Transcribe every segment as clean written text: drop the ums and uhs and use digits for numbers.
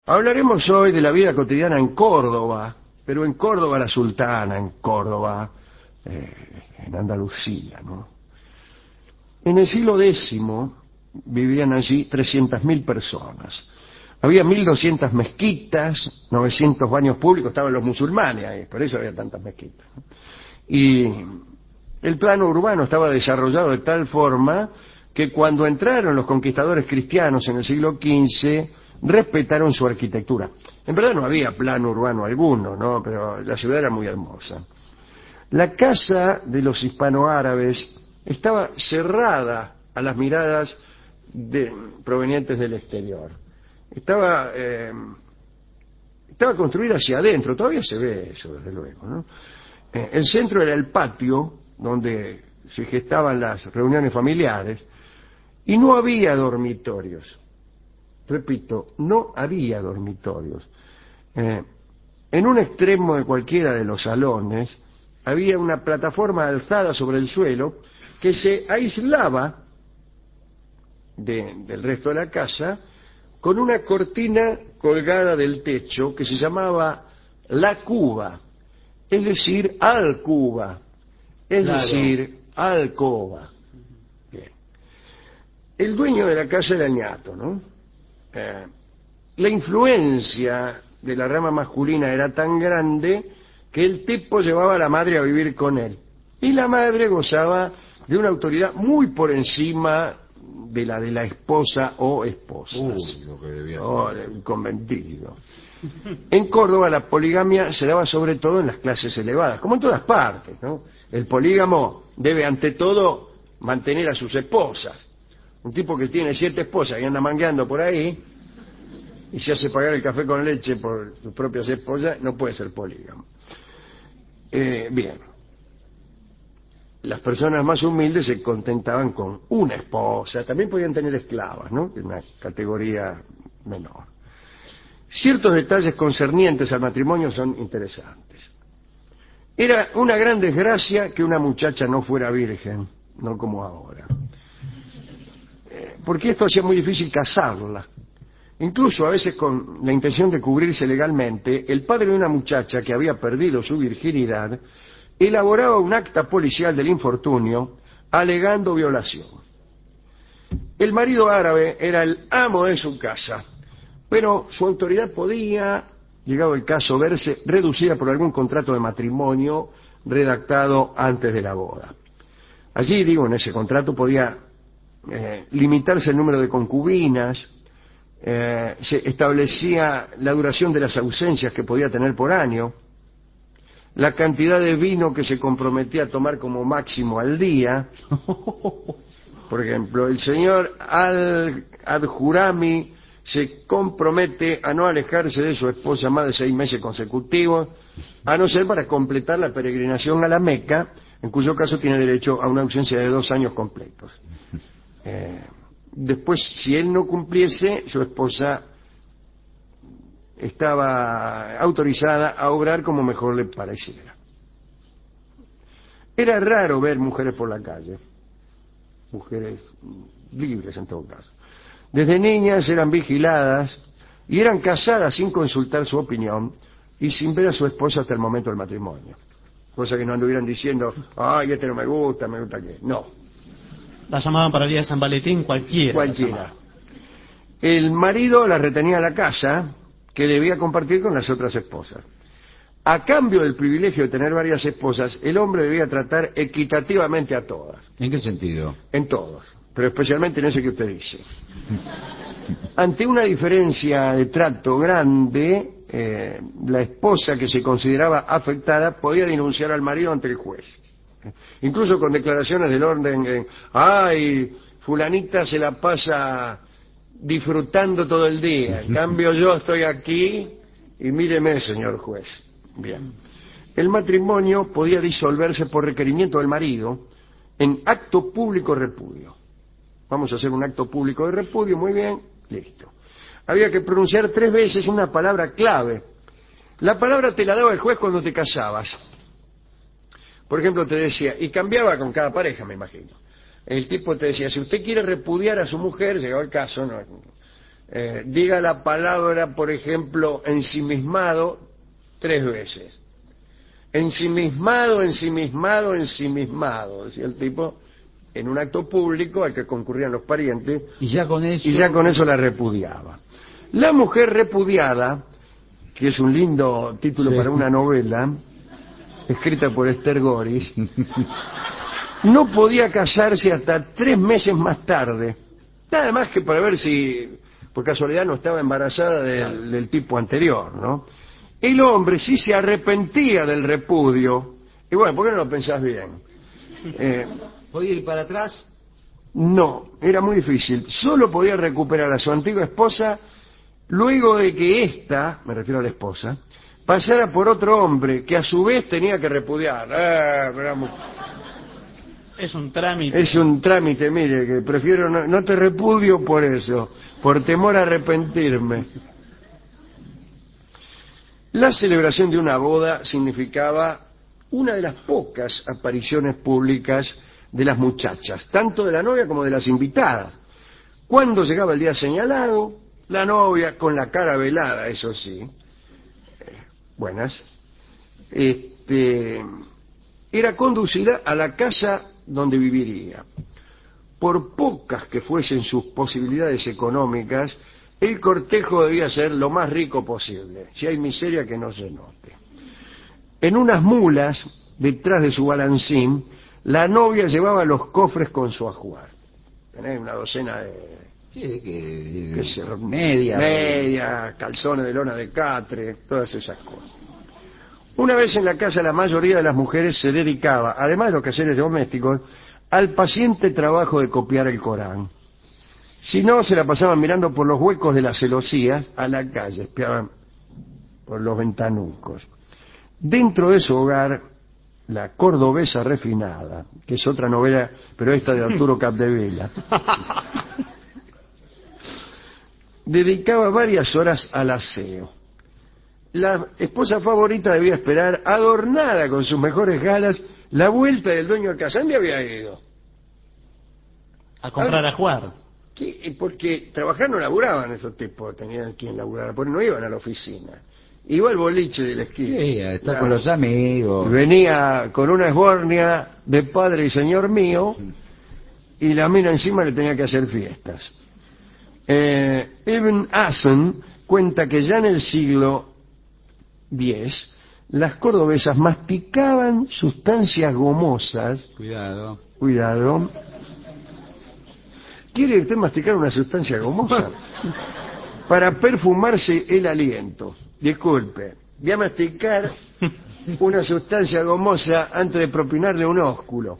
Hablaremos hoy de la vida cotidiana en Córdoba, pero en Córdoba la Sultana, en Córdoba, en Andalucía, ¿no? En el siglo X vivían allí 300.000 personas. Había 1.200 mezquitas, 900 baños públicos, estaban los musulmanes ahí, por eso había tantas mezquitas, ¿no? Y el plano urbano estaba desarrollado de tal forma que cuando entraron los conquistadores cristianos en el siglo XV, respetaron su arquitectura. En verdad no había plano urbano alguno, ¿no? Pero la ciudad era muy hermosa. La casa de los hispanoárabes estaba cerrada a las miradas provenientes del exterior. Estaba construida hacia adentro, todavía se ve eso, desde luego, ¿no? El centro era el patio, donde se gestaban las reuniones familiares, y no había dormitorios. Repito, no había dormitorios. En un extremo de cualquiera de los salones había una plataforma alzada sobre el suelo que se aislaba del resto de la casa con una cortina colgada del techo que se llamaba la cuba, es decir, alcuba, es decir, alcoba. Bien. El dueño de la casa era el ñato, ¿no? La influencia de la rama masculina era tan grande que el tipo llevaba a la madre a vivir con él. Y la madre gozaba de una autoridad muy por encima de la esposa o esposas. Lo que debía ser. El conventillo. En Córdoba la poligamia se daba sobre todo en las clases elevadas, como en todas partes, ¿no? El polígamo debe ante todo mantener a sus esposas. Un tipo que tiene 7 esposas y anda mangueando por ahí y se hace pagar el café con leche por sus propias esposas, no puede ser polígamo. Bien. Las personas más humildes se contentaban con una esposa, también podían tener esclavas, ¿no? Una categoría menor. Ciertos detalles concernientes al matrimonio son interesantes. Era una gran desgracia que una muchacha no fuera virgen, no como ahora. Porque esto hacía muy difícil casarla. Incluso a veces con la intención de cubrirse legalmente, el padre de una muchacha que había perdido su virginidad elaboraba un acta policial del infortunio alegando violación. El marido árabe era el amo de su casa, pero su autoridad podía, llegado el caso, verse reducida por algún contrato de matrimonio redactado antes de la boda. Allí, en ese contrato podía limitarse el número de concubinas, se establecía la duración de las ausencias que podía tener por año, la cantidad de vino que se comprometía a tomar como máximo al día. Por ejemplo, el señor Al-Jurami se compromete a no alejarse de su esposa más de 6 meses consecutivos, a no ser para completar la peregrinación a la Meca, en cuyo caso tiene derecho a una ausencia de 2 años completos. Después, si él no cumpliese, su esposa estaba autorizada a obrar como mejor le pareciera. Era raro ver mujeres por la calle, mujeres libres en todo caso. Desde niñas eran vigiladas y eran casadas sin consultar su opinión y sin ver a su esposa hasta el momento del matrimonio. Cosa que no anduvieran diciendo, ay, este no me gusta que. No. La llamaban para el día de San Valentín Cualquiera. El marido la retenía a la casa, que debía compartir con las otras esposas. A cambio del privilegio de tener varias esposas, el hombre debía tratar equitativamente a todas. ¿En qué sentido? En todos, pero especialmente en ese que usted dice. Ante una diferencia de trato grande, la esposa que se consideraba afectada podía denunciar al marido ante el juez. Incluso con declaraciones del orden, ay, fulanita se la pasa disfrutando todo el día, en cambio yo estoy aquí y míreme, señor juez. Bien. El matrimonio podía disolverse por requerimiento del marido en acto público repudio. Vamos a hacer un acto público de repudio, muy bien, listo. Había que pronunciar 3 veces una palabra clave. La palabra te la daba el juez cuando te casabas. Por ejemplo, te decía, y cambiaba con cada pareja, me imagino. El tipo te decía, si usted quiere repudiar a su mujer, llegaba el caso, no, Diga la palabra, por ejemplo, ensimismado 3 veces. Ensimismado, ensimismado, ensimismado, decía el tipo, en un acto público al que concurrían los parientes, Y ya con eso... y ya con eso la repudiaba. La mujer repudiada, que es un lindo título Sí. para una novela, escrita por Esther Goris, no podía casarse hasta 3 meses más tarde, nada más que para ver si, por casualidad, no estaba embarazada del tipo anterior, ¿no? El hombre sí se arrepentía del repudio, y bueno, ¿por qué no lo pensás bien? ¿Podía ir para atrás? No, era muy difícil. Solo podía recuperar a su antigua esposa luego de que ésta, me refiero a la esposa, pasara por otro hombre que a su vez tenía que repudiar. Es un trámite. Es un trámite, mire, que prefiero no te repudio por eso, por temor a arrepentirme. La celebración de una boda significaba una de las pocas apariciones públicas de las muchachas, tanto de la novia como de las invitadas. Cuando llegaba el día señalado, la novia, con la cara velada, eso sí, buenas, era conducida a la casa donde viviría. Por pocas que fuesen sus posibilidades económicas, el cortejo debía ser lo más rico posible. Si hay miseria, que no se note. En unas mulas, detrás de su balancín, la novia llevaba los cofres con su ajuar. Tenés una docena de... Sí, que qué sé, media, calzones de lona de catre, todas esas cosas. Una vez en la casa, la mayoría de las mujeres se dedicaba, además de los quehaceres domésticos, al paciente trabajo de copiar el Corán. Si no, se la pasaban mirando por los huecos de las celosías a la calle, espiaban por los ventanucos. Dentro de su hogar, La cordobesa refinada, que es otra novela, pero esta de Arturo Capdevila, dedicaba varias horas al aseo. La esposa favorita debía esperar, adornada con sus mejores galas, la vuelta del dueño de casa. ¿Dónde había ido? A comprar a jugar. ¿Qué? Porque trabajar no laburaban esos tipos, tenían quien laburar, porque no iban a la oficina. Iba al boliche de la esquina. Sí, está con los amigos. Venía con una esbornia de padre y señor mío, y la mina encima le tenía que hacer fiestas. Ibn Hazm cuenta que ya en el siglo X, las cordobesas masticaban sustancias gomosas. Cuidado. ¿Quiere usted masticar una sustancia gomosa? Para perfumarse el aliento. Disculpe, voy a masticar una sustancia gomosa antes de propinarle un ósculo.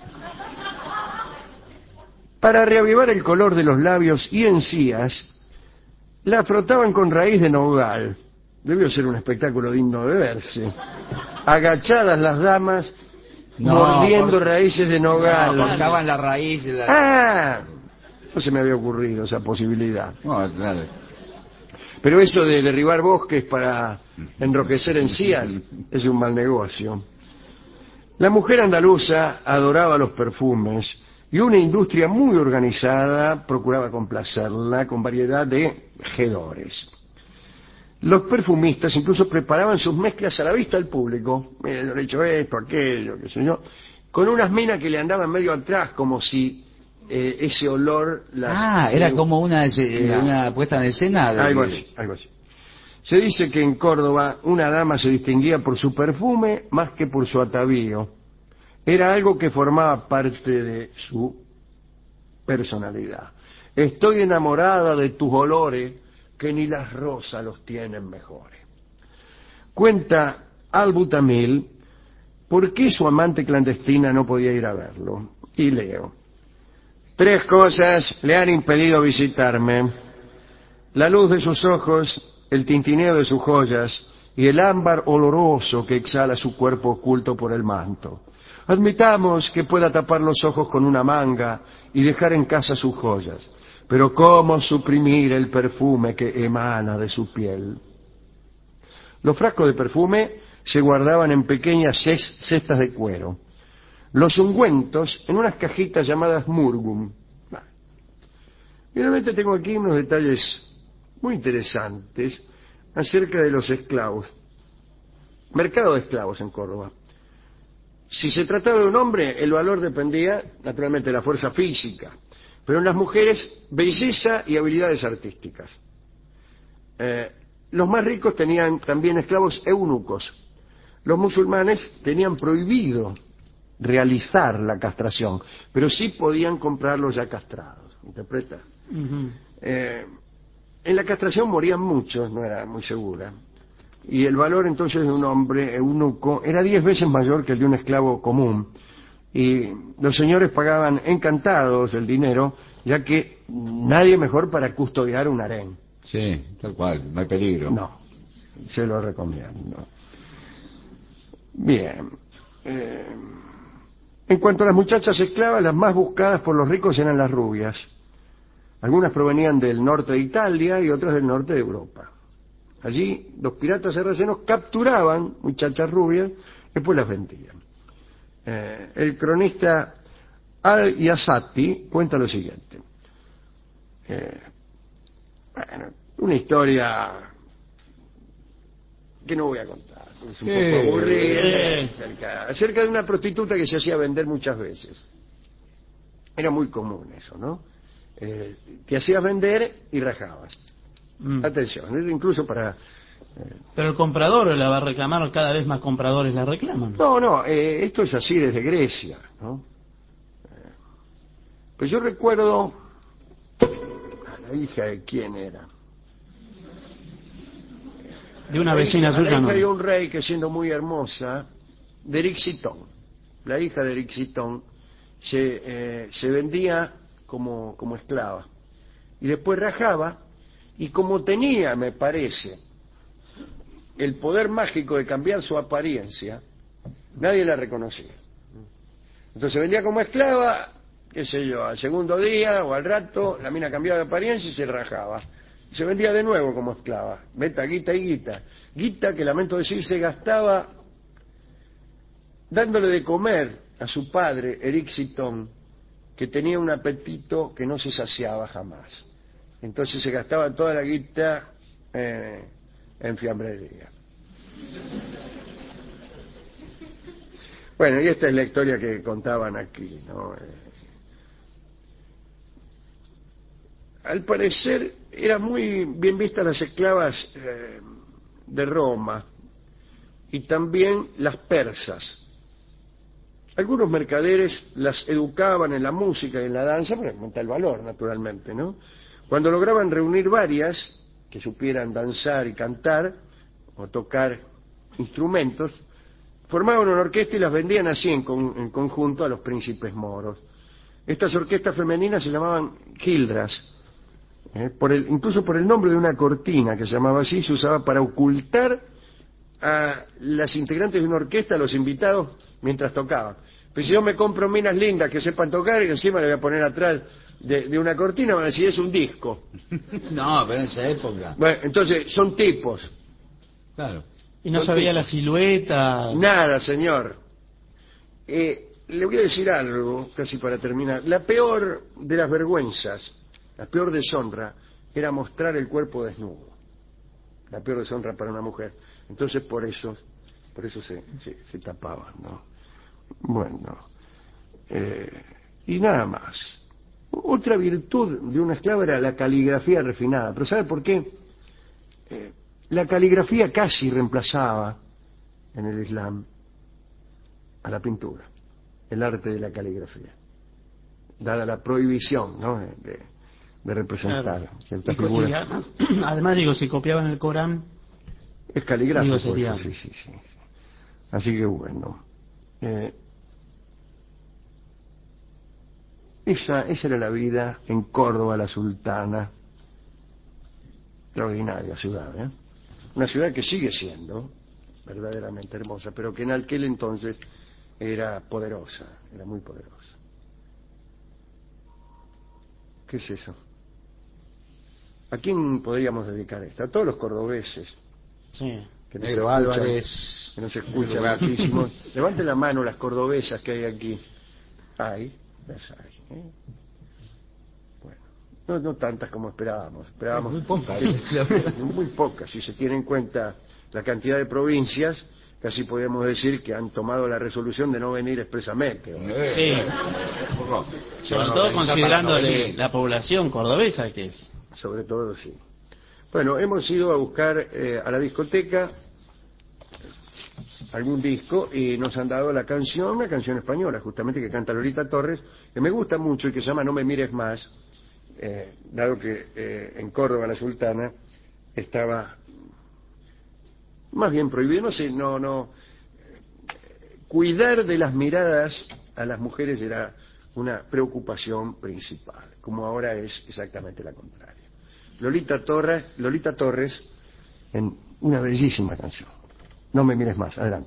Para reavivar el color de los labios y encías, la frotaban con raíz de nogal. Debió ser un espectáculo digno de verse. Agachadas las damas, mordiendo raíces de nogal. Cortaban la raíz. No se me había ocurrido esa posibilidad. No, claro. Pero eso de derribar bosques para enrojecer encías es un mal negocio. La mujer andaluza adoraba los perfumes y una industria muy organizada procuraba complacerla con variedad de hedores. Los perfumistas incluso preparaban sus mezclas a la vista del público. Miren, yo he hecho esto, aquello, qué sé yo, con unas minas que le andaban medio atrás, como si ese olor era como una puesta en escena. Algo así. Se dice que en Córdoba una dama se distinguía por su perfume más que por su atavío. Era algo que formaba parte de su personalidad. Estoy enamorada de tus olores, que ni las rosas los tienen mejores. Cuenta Al-Butamil por qué su amante clandestina no podía ir a verlo. Y leo: 3 cosas le han impedido visitarme: la luz de sus ojos, el tintineo de sus joyas y el ámbar oloroso que exhala su cuerpo oculto por el manto. Admitamos que pueda tapar los ojos con una manga y dejar en casa sus joyas, pero ¿cómo suprimir el perfume que emana de su piel? Los frascos de perfume se guardaban en pequeñas cestas de cuero. Los ungüentos en unas cajitas llamadas murgum. Finalmente tengo aquí unos detalles muy interesantes acerca de los esclavos. Mercado de esclavos en Córdoba. Si se trataba de un hombre, el valor dependía naturalmente de la fuerza física, pero en las mujeres, belleza y habilidades artísticas. Los más ricos tenían también esclavos eunucos. Los musulmanes tenían prohibido realizar la castración, pero sí podían comprarlos ya castrados. ¿Interpreta? En la castración morían muchos, no era muy segura, y el valor entonces de un hombre eunuco era 10 veces mayor que el de un esclavo común, y los señores pagaban encantados el dinero, ya que nadie mejor para custodiar un harén. Sí, tal cual, no hay peligro. No, se lo recomiendo. Bien. En cuanto a las muchachas esclavas, las más buscadas por los ricos eran las rubias. Algunas provenían del norte de Italia y otras del norte de Europa. Allí los piratas sarracenos capturaban muchachas rubias y después las vendían. El cronista Al-Yasati cuenta lo siguiente. Una historia que no voy a contar, es un poco aburrida, acerca de una prostituta que se hacía vender muchas veces. Era muy común eso, ¿no? Te hacías vender y rajabas. Atención, incluso para... Pero el comprador la va a reclamar, cada vez más compradores la reclaman. No, esto es así desde Grecia, ¿no? Pues yo recuerdo a la hija de quién era. De una vecina suya, la no. hija de un rey que, siendo muy hermosa, de Erixitón. La hija de Erixitón se vendía como esclava. Y después rajaba, y como tenía, me parece, el poder mágico de cambiar su apariencia, nadie la reconocía. Entonces se vendía como esclava, qué sé yo, al segundo día o al rato, la mina cambiaba de apariencia y se rajaba. Se vendía de nuevo como esclava. Meta, guita y guita. Guita que, lamento decir, se gastaba dándole de comer a su padre, Erixitón, que tenía un apetito que no se saciaba jamás. Entonces se gastaba toda la guita en fiambrería. Bueno, y esta es la historia que contaban aquí, ¿no? Al parecer eran muy bien vistas las esclavas de Roma y también las persas. Algunos mercaderes las educaban en la música y en la danza, pero aumenta el valor, naturalmente, ¿no? Cuando lograban reunir varias que supieran danzar y cantar o tocar instrumentos, formaban una orquesta y las vendían así en conjunto a los príncipes moros. Estas orquestas femeninas se llamaban gildras, incluso por el nombre de una cortina que se llamaba así, se usaba para ocultar a las integrantes de una orquesta, a los invitados, mientras tocaban. Pero si yo me compro minas lindas que sepan tocar y encima le voy a poner atrás de una cortina, van a decir, es un disco. No, pero en esa época. Bueno, entonces, son tipos. Claro. Y no sabía la silueta. Nada, señor. Le voy a decir algo, casi para terminar. La peor de las vergüenzas, la peor deshonra, era mostrar el cuerpo desnudo. La peor deshonra para una mujer. Entonces, por eso se tapaban, ¿no? Bueno. Y nada más. Otra virtud de una esclava era la caligrafía refinada. ¿Pero sabe por qué? La caligrafía casi reemplazaba en el Islam a la pintura, el arte de la caligrafía, dada la prohibición, ¿no?, de representar ciertas figuras. Además, digo, si copiaban el Corán, es caligráfico, sería... sí. Así que bueno, esa era la vida en Córdoba la Sultana. Extraordinaria ciudad, ¿eh? Una ciudad que sigue siendo verdaderamente hermosa, pero que en aquel entonces era poderosa, era muy poderosa. ¿Qué es eso? ¿A quién podríamos dedicar esto? A todos los cordobeses. Sí. Que Negro Álvarez. Que nos escuchan muchísimo. Levanten la mano las cordobesas que hay aquí. Hay, las hay. Bueno, No tantas como esperábamos. Muy pocas. Muy pocas. Si se tiene en cuenta la cantidad de provincias, casi podemos decir que han tomado la resolución de no venir expresamente. Sí. Sobre todo considerando la población cordobesa que es. Sobre todo, sí. Bueno, hemos ido a buscar a la discoteca algún disco y nos han dado la canción, una canción española, justamente, que canta Lolita Torres, que me gusta mucho y que se llama No me mires más, dado que en Córdoba, la Sultana, estaba más bien prohibido, no, cuidar de las miradas a las mujeres era una preocupación principal, como ahora es exactamente la contraria. Lolita Torres, en una bellísima canción. No me mires más, adelante.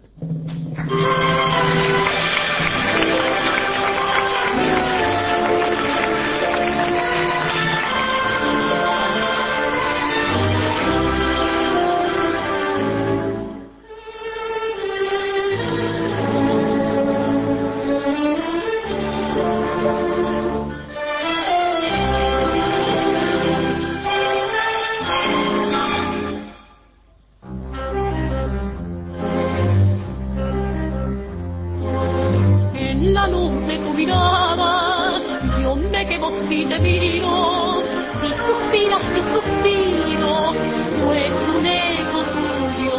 Si te miro, si suspiras yo suspiro, pues un eco tuyo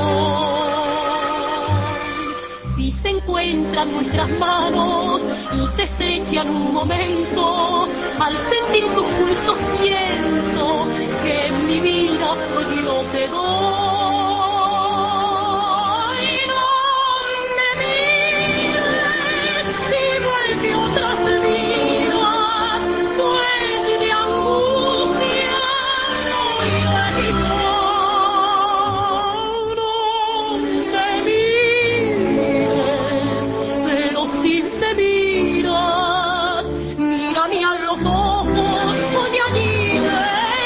soy. Si se encuentran nuestras manos y se estrechan un momento, al sentir tus pulsos siento que en mi vida yo te doy. No me mires y vuelve otras vidas, pues de angustia no voy a gritar. No me mires, pero si me miras, mírame a los ojos y allí me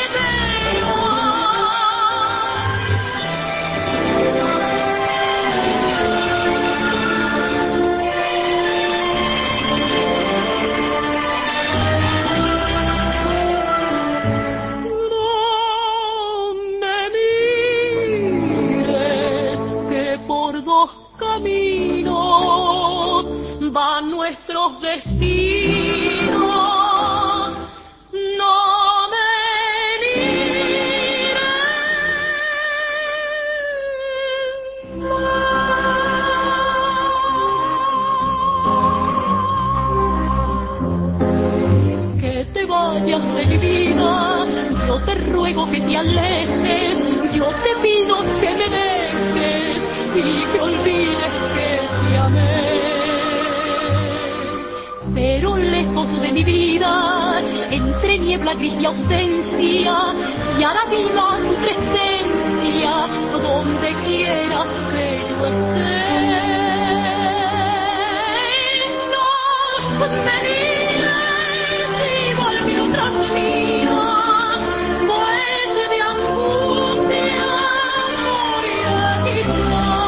van nuestros destinos. No me mires más. Que te vayas de mi vida, yo te ruego que te alejes, yo te pido que me dejes y que olvides que te amé. Pero lejos de mi vida, entre niebla, gris y ausencia, se hará viva tu presencia, donde quieras que yo esté. No me mires y vuelve otras vidas, pues de angustia voy a quitar.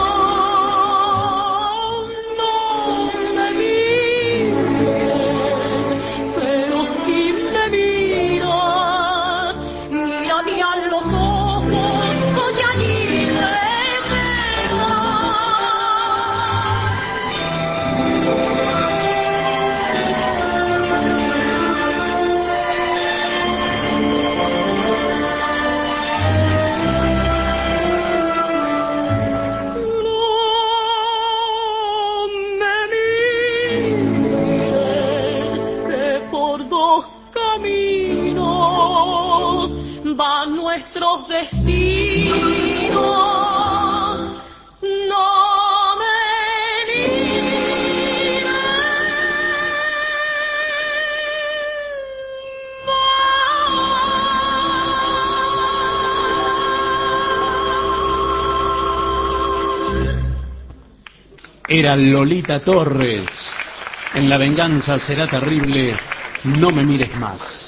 Van nuestros destinos. No me mires más. Era Lolita Torres. En La venganza será terrible. No me mires más.